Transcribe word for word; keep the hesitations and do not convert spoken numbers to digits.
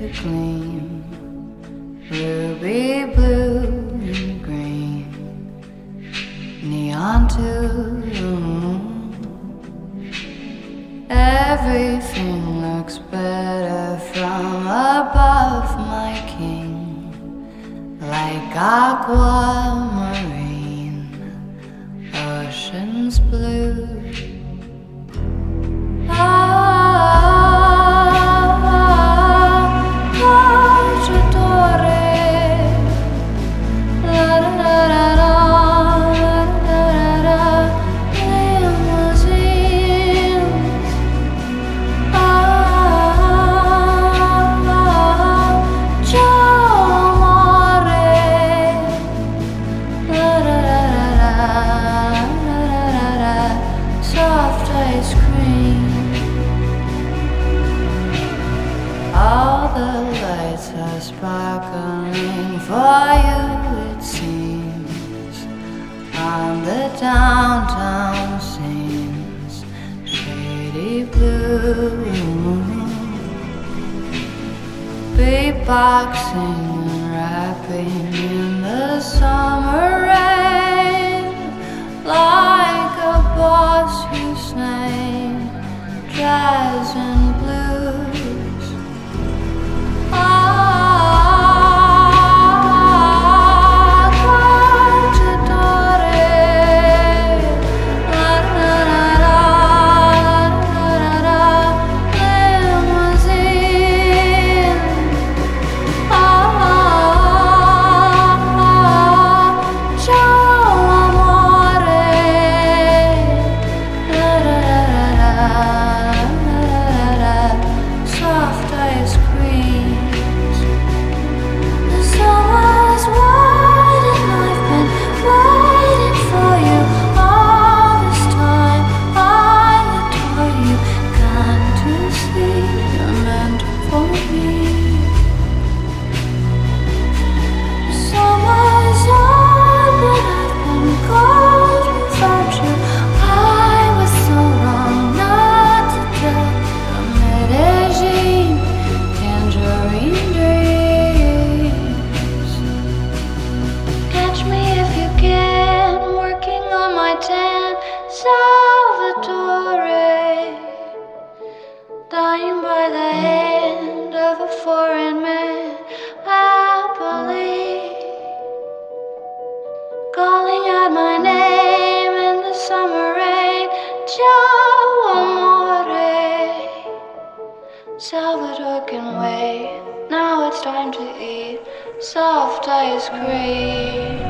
gleam, ruby blue and green, neon to the moon. Everything looks better from above, my king, like aquamarine, oceans blue. Soft ice cream. All the lights are sparkling for you, it seems, on the downtown scenes, shady blue. Beatboxing and rapping in the summer rain, like a boss who's sang jazz and blues. Ah, cantadore, la la la la la la la, limousine. Ah, ciao amore. Soft ice creams. The summer's wide and I've been waiting for you all this time. I adore you, gone to sleep, you're meant for me. The summer's on, but I've been cold without you. I was so wrong not to tell. Medellin, tangerine dreams. Catch me if you can, working on my tan, Salvatore, dying by the hand of a foreign man, happily, calling out my name in the summer rain, ciao amore. Salvador can wait, now it's time to eat soft ice cream.